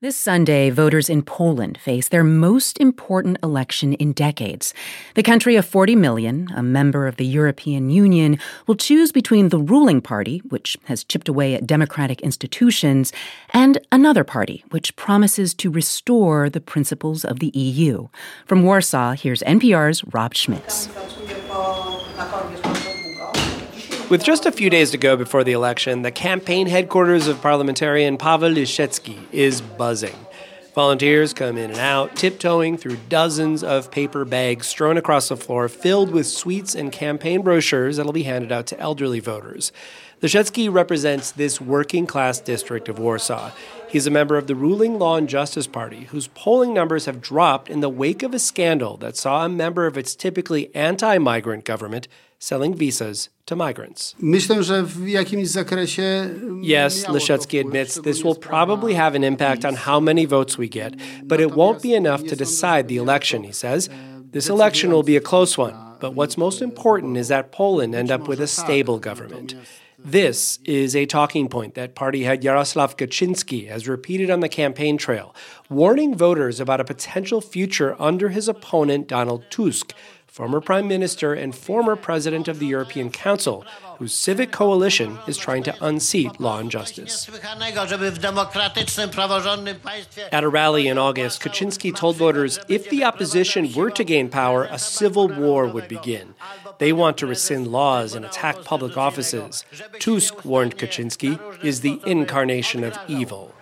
This Sunday, voters in Poland face their most important election in decades. The country of 40 million, a member of the European Union, will choose between the ruling party, which has chipped away at democratic institutions, and another party, which promises to restore the principles of the EU. From Warsaw, here's NPR's Rob Schmitz. With just a few days to go before the election, the campaign headquarters of parliamentarian Paweł Lisiecki is buzzing. Volunteers come in and out, tiptoeing through dozens of paper bags strewn across the floor filled with sweets and campaign brochures that'll be handed out to elderly voters. Lisiecki represents this working-class district of Warsaw. He's a member of the ruling Law and Justice Party, whose polling numbers have dropped in the wake of a scandal that saw a member of its typically anti-migrant government selling visas to migrants. Yes, Lisiecki admits this will probably have an impact on how many votes we get, but it won't be enough to decide the election, he says. This election will be a close one, but what's most important is that Poland end up with a stable government. This is a talking point that party head Jarosław Kaczyński has repeated on the campaign trail, warning voters about a potential future under his opponent Donald Tusk, former prime minister and former president of the European Council, whose civic coalition is trying to unseat Law and Justice. At a rally in August, Kaczyński told voters if the opposition were to gain power, a civil war would begin. They want to rescind laws and attack public offices. Tusk, warned Kaczyński, is the incarnation of evil.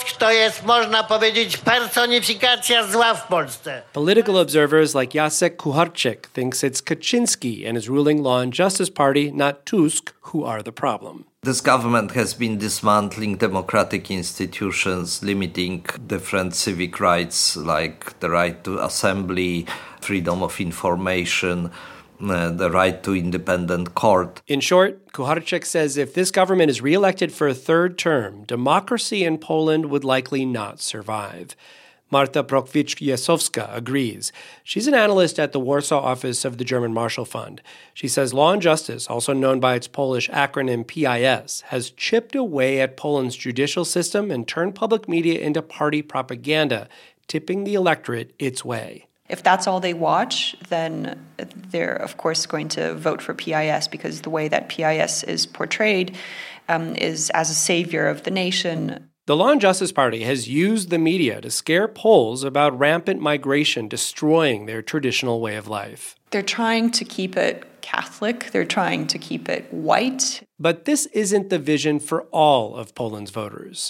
Political observers like Jacek Kucharczyk thinks it's Kaczyński and his ruling Law and Justice Party, not Tusk, who are the problem. This government has been dismantling democratic institutions, limiting different civic rights like the right to assembly, freedom of information, the right to independent court. In short, Kucharczyk says if this government is reelected for a third term, democracy in Poland would likely not survive. Marta Prokwicz-Jesowska agrees. She's an analyst at the Warsaw office of the German Marshall Fund. She says Law and Justice, also known by its Polish acronym PIS, has chipped away at Poland's judicial system and turned public media into party propaganda, tipping the electorate its way. If that's all they watch, then they're, of course, going to vote for PIS because the way that PIS is portrayed is as a savior of the nation. The Law and Justice Party has used the media to scare Poles about rampant migration destroying their traditional way of life. They're trying to keep it Catholic. They're trying to keep it white. But this isn't the vision for all of Poland's voters.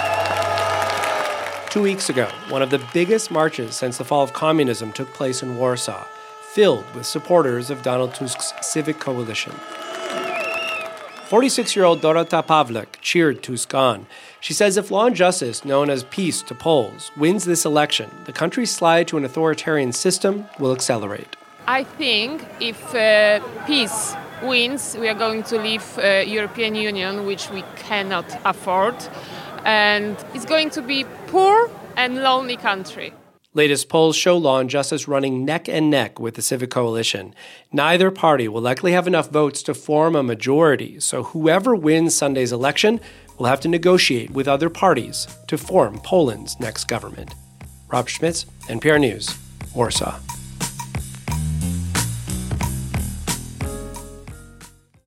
2 weeks ago, one of the biggest marches since the fall of communism took place in Warsaw, filled with supporters of Donald Tusk's civic coalition. 46-year-old Dorota Pawlak cheered Tusk on. She says if Law and Justice, known as PiS to Poles, wins this election, the country's slide to an authoritarian system will accelerate. I think if PiS wins, we are going to leave European Union, which we cannot afford. And it's going to be poor and lonely country. Latest polls show Law and Justice running neck and neck with the Civic Coalition. Neither party will likely have enough votes to form a majority, so whoever wins Sunday's election will have to negotiate with other parties to form Poland's next government. Rob Schmitz, NPR News, Warsaw.